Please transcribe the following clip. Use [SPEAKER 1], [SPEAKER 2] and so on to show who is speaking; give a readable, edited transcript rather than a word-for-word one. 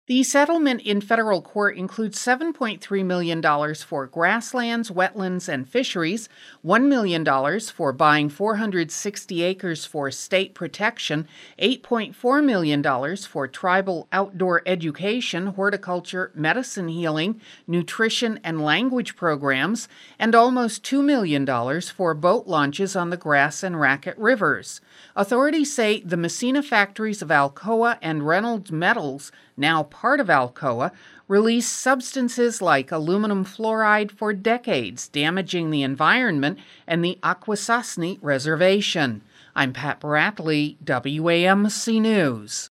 [SPEAKER 1] The settlement in federal court includes $7.3 million for grasslands, wetlands, and fisheries, $1 million for buying 460 acres for state protection, $8.4 million for tribal outdoor education, horticulture, medicine healing, nutrition, and language programs, and almost $2 million for boat launches on the Grass and Raquette rivers. Authorities say the Massena factories of Alcoa and Reynolds Metals, now part of Alcoa, released substances like aluminum fluoride for decades, damaging the environment and the Akwesasne Reservation. I'm Pat Bradley, WAMC News.